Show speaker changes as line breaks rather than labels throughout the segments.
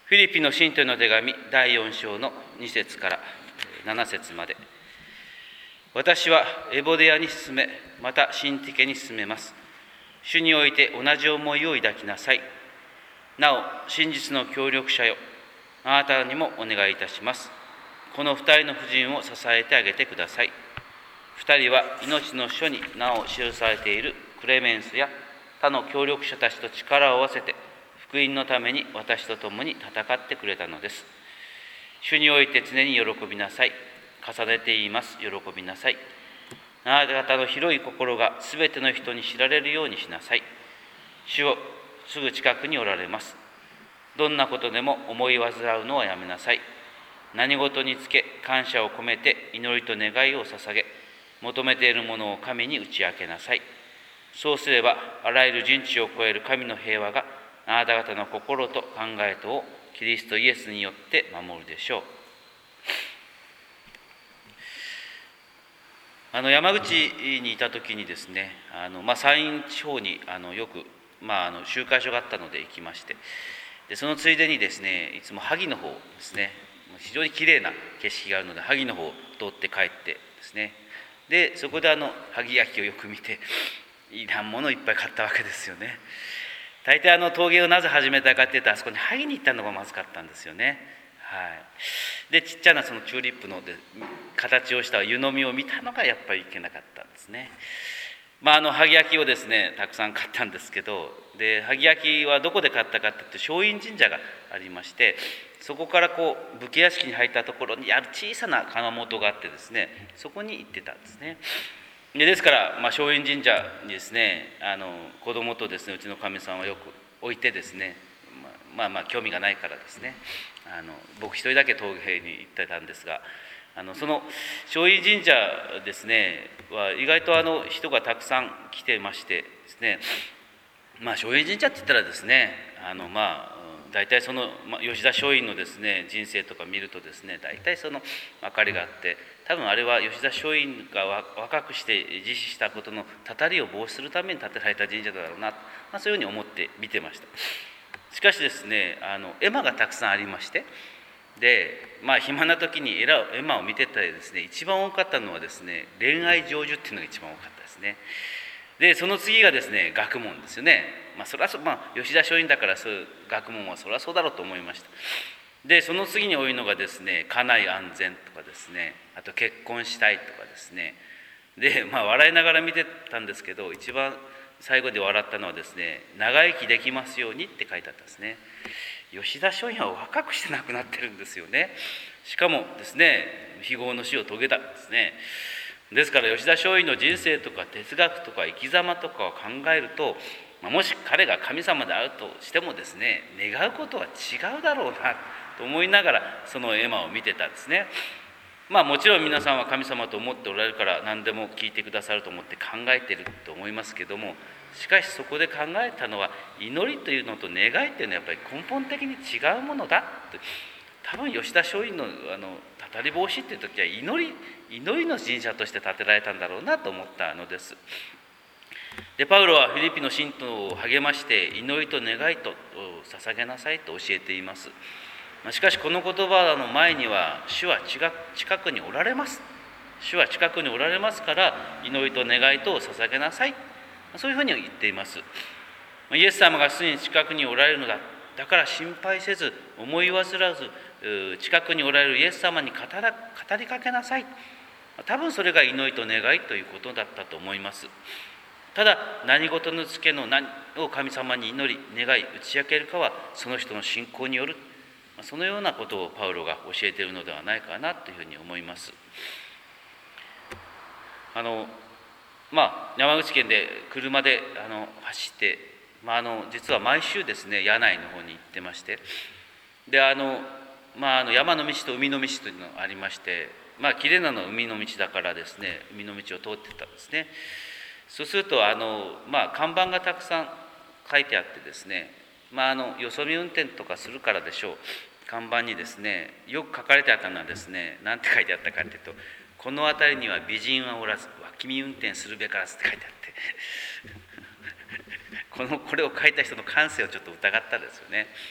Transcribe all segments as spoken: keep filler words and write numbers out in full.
フィリピの信徒への手紙だいよん章のに節からなな節まで。私はエボデアに進め、またシンティケに進めます。主において同じ思いを抱きなさい。なお、真実の協力者よ、あなたにもお願いいたします。この二人の婦人を支えてあげてください。二人は命の書に名を記されているクレメンスや他の協力者たちと力を合わせて、福音のために私と共に戦ってくれたのです。主において常に喜びなさい。重ねて言います。喜びなさい。あなた方の広い心がすべての人に知られるようにしなさい。主をすぐ近くにおられます。どんなことでも思い煩うのはやめなさい。何事につけ感謝を込めて祈りと願いを捧げ、求めているものを神に打ち明けなさい。そうすればあらゆる人知を超える神の平和があなた方の心と考えとをキリストイエスによって守るでしょう。あの山口にいた時にですね、あの、まあ、山陰地方にあのよく、まあ、あの集会所があったので行きまして、でそのついでにですね、いつも萩の方ですね、非常にきれいな景色があるので萩の方を通って帰ってですね、でそこであの萩焼きをよく見ていらんものをいっぱい買ったわけですよね。大体あの陶芸をなぜ始めたかっていうと、あそこに萩に行ったのがまずかったんですよね。はい、でちっちゃなそのチューリップので形をした湯飲みを見たのがやっぱりいけなかったんですね。まああの萩焼きをですねたくさん買ったんですけど、で萩焼きはどこで買ったかっていって松陰神社がありまして、そこからこう武家屋敷に入ったところにある小さな窯元があってですね、そこに行ってたんですね。でですから、まあ、松陰神社にですね、あの子供とですねうちのかみさんはよく置いてですね、まあまあ興味がないからですね、あの僕一人だけ陶芸に行ってたんですが、あのその松陰神社ですねは意外とあの人がたくさん来てましてですね、まあ松陰神社って言ったらですね、あのまあ大体その、まあ、吉田松陰のですね人生とか見るとですね、大体その明かりがあって、多分あれは吉田松陰が若くして実施したことのたたりを防止するために建てられた神社だろうな、まあ、そういうふうに思って見てました。しかしですね、あの絵馬がたくさんありまして、でまあ暇な時に絵馬を見てたりですね、一番多かったのはですね恋愛成就っていうのが一番多かったですね。でその次がですね学問ですよね。まあそれはそ、まあ、吉田松陰だからそういう学問はそれはそうだろうと思いました。でその次に多いのがですね家内安全とかですね、あと結婚したいとかですね、でまあ笑いながら見てたんですけど、一番最後で笑ったのはですね長生きできますようにって書いてあったんですね。吉田松陰は若くして亡くなってるんですよね。しかもですね非業の死を遂げたんですね。ですから吉田松陰の人生とか哲学とか生き様とかを考えると、もし彼が神様であるとしてもですね、願うことは違うだろうなと思いながらその絵馬を見てたんですね。まあもちろん皆さんは神様と思っておられるから何でも聞いてくださると思って考えていると思いますけども、しかしそこで考えたのは祈りというのと願いというのはやっぱり根本的に違うものだと。多分吉田松陰のあのたたり防止っていう時は祈り祈りの神社として建てられたんだろうなと思ったのです。でパウロはフィリピの信徒を励まして祈りと願いと捧げなさいと教えています。しかしこの言葉の前には主は近くにおられます主は近くにおられますから祈りと願いとを捧げなさい、そういうふうに言っています。イエス様がすでに近くにおられるのだ、だから心配せず思い煩わず近くにおられるイエス様に語ら語りかけなさい。多分それが祈りと願いということだったと思います。ただ何事のつけの何を神様に祈り願い打ち明けるかはその人の信仰による、そのようなことをパウロが教えているのではないかなというふうに思います。あのまあ山口県で車であの走って、まあ、あの実は毎週ですね柳井の方に行ってまして、であの、まあ、あの山の道と海の道というのがありまして、まあ綺麗なのは海の道だからですね海の道を通ってたんですね。そうするとあの、まあ、看板がたくさん書いてあってですね、まあ、あのよそ見運転とかするからでしょう、看板にですねよく書かれてあったのはですね、何て書いてあったかというと、この辺りには美人はおらず脇見運転するべからずって書いてあってこのこれを書いた人の感性をちょっと疑ったですよね。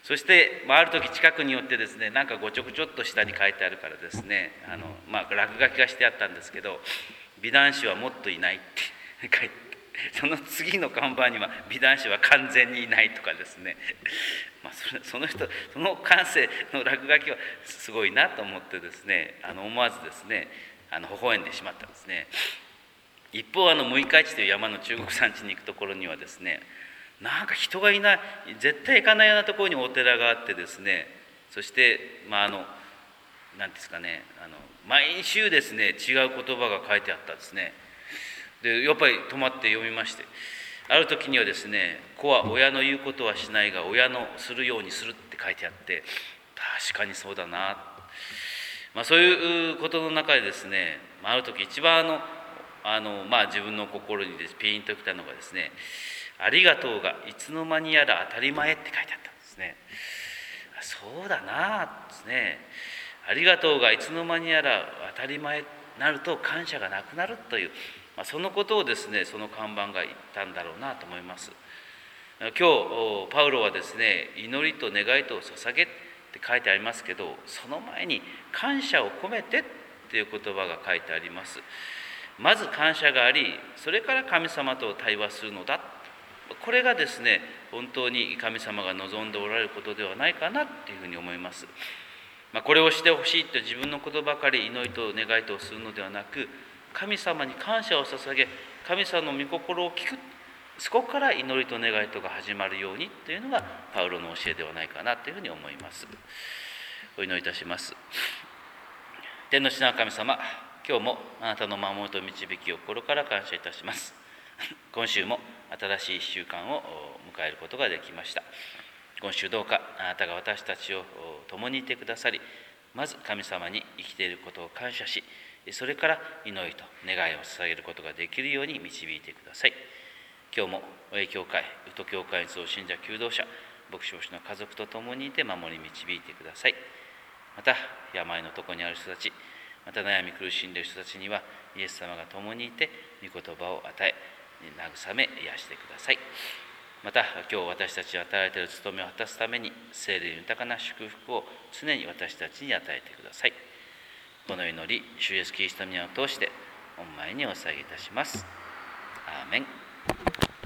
そして、まあ、ある時近くによってですね、なんかごちょごちょっと下に書いてあるからですね、あの、まあ、落書きがしてあったんですけど、美男子はもっといないって書いて、その次の看板には美男子は完全にいないとかですね、まあ、それその人その感性の落書きはすごいなと思ってですね、あの思わずですね、あの微笑んでしまったんですね。一方、あの六日市という山の中国山地に行くところにはですね、なんか人がいない、絶対行かないようなところにお寺があってですね、そして、まあ、あの何ですかね、あの毎週ですね、違う言葉が書いてあったんですね。でやっぱり止まって読みまして、ある時にはですね、子は親の言うことはしないが親のするようにするって書いてあって、確かにそうだな、まあ、そういうことの中でですね、ある時一番あのあの、まあ、自分の心にですピンときたのがですね、ありがとうがいつの間にやら当たり前って書いてあったんですね。そうだなですね、ありがとうがいつの間にやら当たり前になると感謝がなくなるという、まあ、そのことをですね、その看板が言ったんだろうなと思います。今日パウロはですね、祈りと願いと捧げって書いてありますけど、その前に感謝を込めてっていう言葉が書いてあります。まず感謝があり、それから神様と対話するのだ、これがですね、本当に神様が望んでおられることではないかなというふうに思います。まあ、これをしてほしいと自分のことばかり祈りと願いとするのではなく、神様に感謝を捧げ、神様の御心を聞く、そこから祈りと願いとが始まるようにというのがパウロの教えではないかなというふうに思います。お祈りいたします。天の父なる神様、今日もあなたの守りと導きを心から感謝いたします。今週も新しいいっしゅうかんを迎えることができました。今週どうかあなたが私たちを共にいてくださり、まず神様に生きていることを感謝し、それから祈りと願いを捧げることができるように導いてください。今日も永教会、宇都教会に集う信者求道者、牧師牧師の家族と共にいて守り導いてください。また病のとこにある人たち、また悩み苦しんでいる人たちにはイエス様が共にいて御言葉を与え、慰め癒してください。また今日私たちに与えられている務めを果たすために、聖霊豊かな祝福を常に私たちに与えてください。この祈り、主イエスキリストの皆を通して御前にお捧げいたします。アーメン。